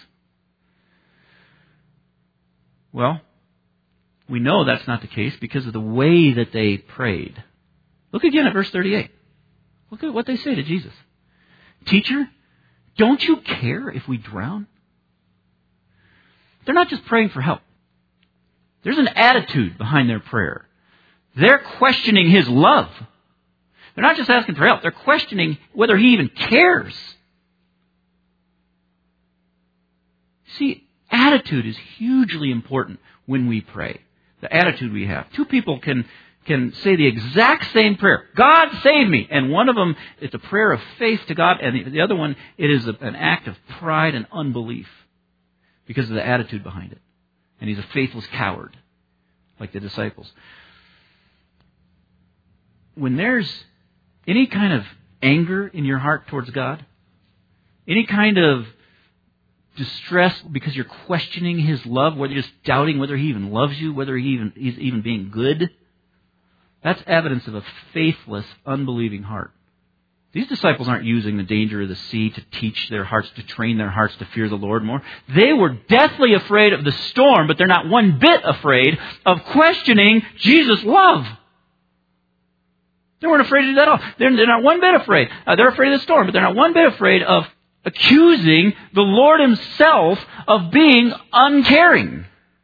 Well, we know that's not the case because of the way that they prayed. Look again at verse thirty-eight. Look at what they say to Jesus. Teacher, don't you care if we drown? They're not just praying for help. There's an attitude behind their prayer. They're questioning His love. They're not just asking for help. They're questioning whether He even cares. See, attitude is hugely important when we pray. The attitude we have. Two people can, can say the exact same prayer. God save me. And one of them, it's a prayer of faith to God. And the, the other one, it is a, an act of pride and unbelief because of the attitude behind it. And he's a faithless coward, like the disciples. When there's any kind of anger in your heart towards God, any kind of distress because you're questioning His love, whether you're just doubting whether He even loves you, whether He even He's even being good, that's evidence of a faithless, unbelieving heart. These disciples aren't using the danger of the sea to teach their hearts, to train their hearts to fear the Lord more. They were deathly afraid of the storm, but they're not one bit afraid of questioning Jesus' love. They weren't afraid of that at all. They're, they're not one bit afraid. Uh, they're afraid of the storm, but they're not one bit afraid of accusing the Lord Himself of being uncaring.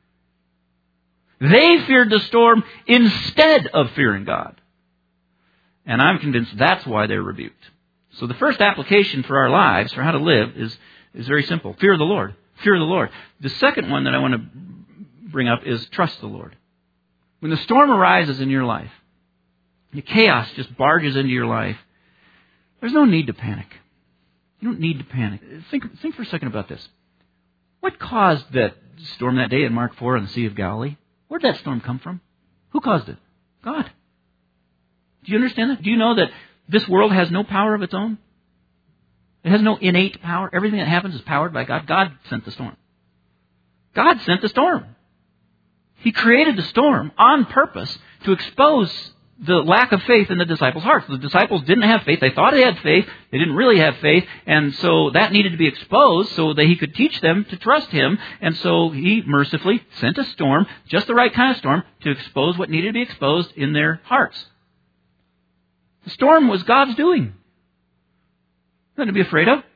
They feared the storm instead of fearing God. And I'm convinced that's why they're rebuked. So the first application for our lives, for how to live, is, is very simple. Fear the Lord. Fear the Lord. The second one that I want to bring up is trust the Lord. When the storm arises in your life, the chaos just barges into your life, there's no need to panic. You don't need to panic. Think, think for a second about this. What caused that storm that day in Mark four on the Sea of Galilee? Where did that storm come from? Who caused it? God. Do you understand that? Do you know that this world has no power of its own? It has no innate power. Everything that happens is powered by God. God sent the storm. God sent the storm. He created the storm on purpose to expose the lack of faith in the disciples' hearts. The disciples didn't have faith. They thought they had faith. They didn't really have faith. And so that needed to be exposed so that He could teach them to trust Him. And so He mercifully sent a storm, just the right kind of storm, to expose what needed to be exposed in their hearts. The storm was God's doing. Nothing to be afraid of.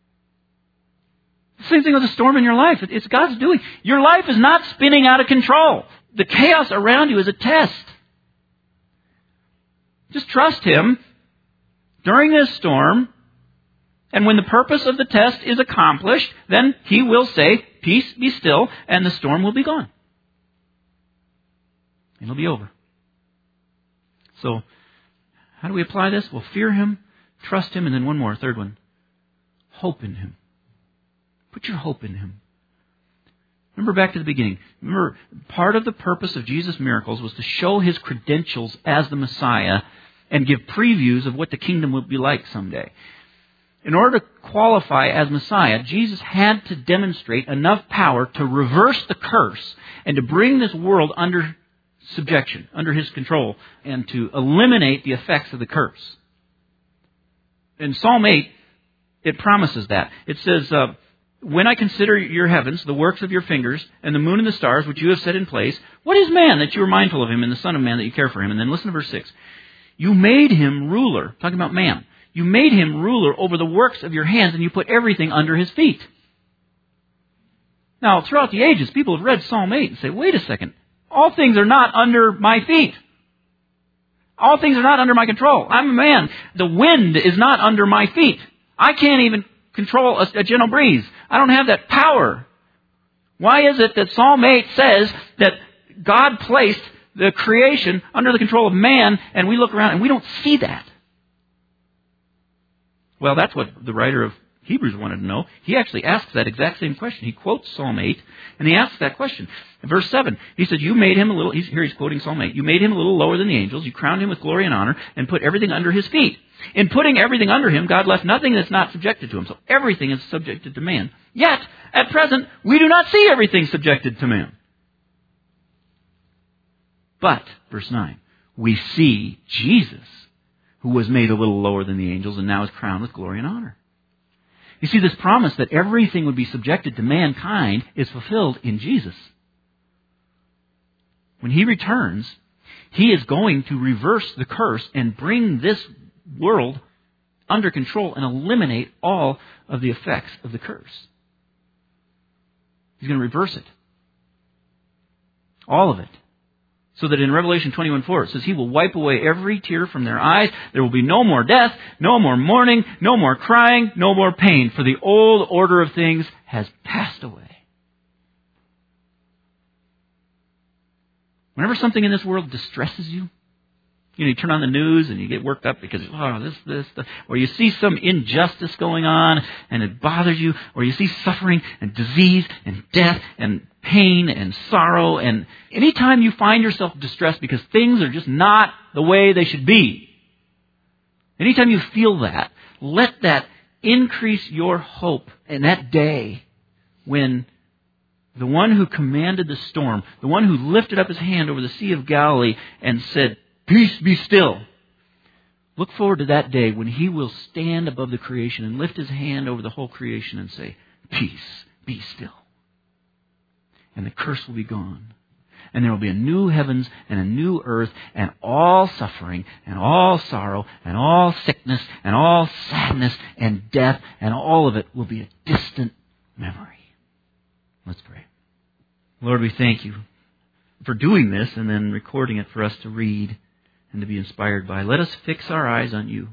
Same thing with the storm in your life. It's God's doing. Your life is not spinning out of control. The chaos around you is a test. Just trust Him during this storm, and when the purpose of the test is accomplished, then He will say, peace, be still, and the storm will be gone. It'll be over. So, how do we apply this? Well, fear Him, trust Him, and then one more, third one. Hope in Him. Put your hope in Him. Remember back to the beginning. Remember, part of the purpose of Jesus' miracles was to show His credentials as the Messiah and give previews of what the kingdom would be like someday. In order to qualify as Messiah, Jesus had to demonstrate enough power to reverse the curse and to bring this world under subjection, under His control, and to eliminate the effects of the curse. In Psalm eight, it promises that. It says, uh, when I consider your heavens, the works of your fingers, and the moon and the stars, which you have set in place, what is man that you are mindful of him, and the son of man that you care for him? And then listen to verse six. You made him ruler, talking about man. You made him ruler over the works of your hands, and you put everything under his feet. Now, throughout the ages, people have read Psalm eight and say, wait a second, all things are not under my feet. All things are not under my control. I'm a man. The wind is not under my feet. I can't even control a, a gentle breeze. I don't have that power. Why is it that Psalm eight says that God placed the creation under the control of man, and we look around and we don't see that? Well, that's what the writer of Hebrews wanted to know. He actually asks that exact same question. He quotes Psalm eight, and he asks that question. In verse seven, he said, you made him a little, he's, here he's quoting Psalm eight, you made him a little lower than the angels, you crowned him with glory and honor, and put everything under his feet. In putting everything under him, God left nothing that's not subjected to him. So everything is subjected to man. Yet, at present, we do not see everything subjected to man. But, verse nine, we see Jesus, who was made a little lower than the angels and now is crowned with glory and honor. You see, this promise that everything would be subjected to mankind is fulfilled in Jesus. When He returns, He is going to reverse the curse and bring this world under control and eliminate all of the effects of the curse. He's going to reverse it. All of it. So that in Revelation twenty-one four it says He will wipe away every tear from their eyes. There will be no more death, no more mourning, no more crying, no more pain. For the old order of things has passed away. Whenever something in this world distresses you, you know, you turn on the news and you get worked up because, oh, this, this, this, or you see some injustice going on and it bothers you, or you see suffering and disease and death and pain and sorrow, and anytime you find yourself distressed because things are just not the way they should be, anytime you feel that, let that increase your hope in that day when the one who commanded the storm, the one who lifted up His hand over the Sea of Galilee and said, peace, be still. Look forward to that day when He will stand above the creation and lift His hand over the whole creation and say, peace, be still. And the curse will be gone. And there will be a new heavens and a new earth, and all suffering and all sorrow and all sickness and all sadness and death and all of it will be a distant memory. Let's pray. Lord, we thank You for doing this and then recording it for us to read and to be inspired by. Let us fix our eyes on You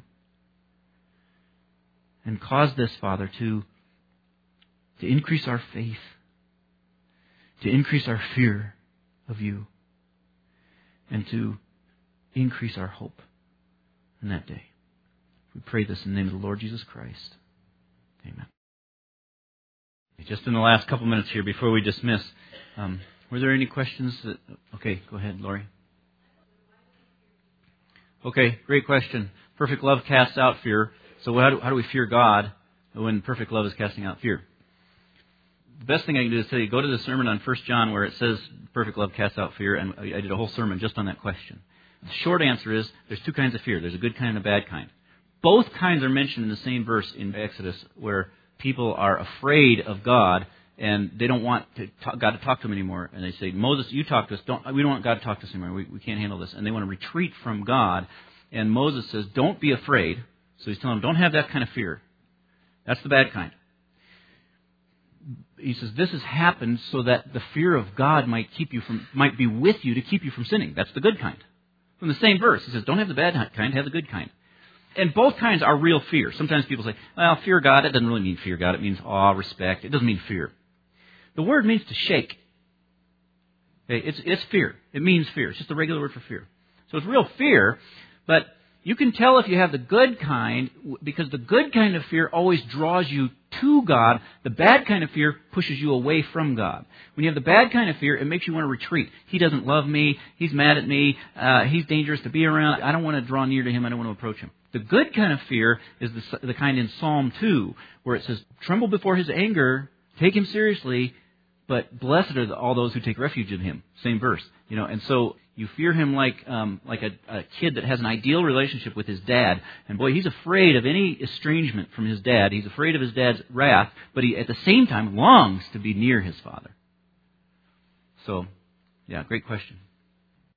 and cause this, Father, to, to increase our faith, to increase our fear of You, and to increase our hope in that day. We pray this in the name of the Lord Jesus Christ. Amen. Just in the last couple minutes here before we dismiss, um, were there any questions? That, okay, go ahead, Lori. Okay, great question. Perfect love casts out fear. So how do, how do we fear God when perfect love is casting out fear? The best thing I can do is tell you, go to the sermon on First John where it says perfect love casts out fear, and I did a whole sermon just on that question. The short answer is there's two kinds of fear. There's a good kind and a bad kind. Both kinds are mentioned in the same verse in Exodus where people are afraid of God and they don't want to talk, God to talk to them anymore. And they say, Moses, you talk to us. Don't, we don't want God to talk to us anymore. We, we can't handle this. And they want to retreat from God. And Moses says, don't be afraid. So he's telling them, don't have that kind of fear. That's the bad kind. He says, this has happened so that the fear of God might keep you from, might be with you to keep you from sinning. That's the good kind. From the same verse, he says, don't have the bad kind, have the good kind. And both kinds are real fear. Sometimes people say, well, fear God, it doesn't really mean fear God. It means awe, respect. It doesn't mean fear. The word means to shake. Okay, it's, it's fear. It means fear. It's just a regular word for fear. So it's real fear, but you can tell if you have the good kind because the good kind of fear always draws you to God. The bad kind of fear pushes you away from God. When you have the bad kind of fear, it makes you want to retreat. He doesn't love me. He's mad at me. Uh, he's dangerous to be around. I don't want to draw near to him. I don't want to approach him. The good kind of fear is the, the kind in Psalm two, where it says, tremble before his anger, take him seriously, but blessed are all those who take refuge in him. Same verse. You know, and so you fear him like um, like a, a kid that has an ideal relationship with his dad. And boy, he's afraid of any estrangement from his dad. He's afraid of his dad's wrath, but he at the same time longs to be near his father. So, yeah, great question.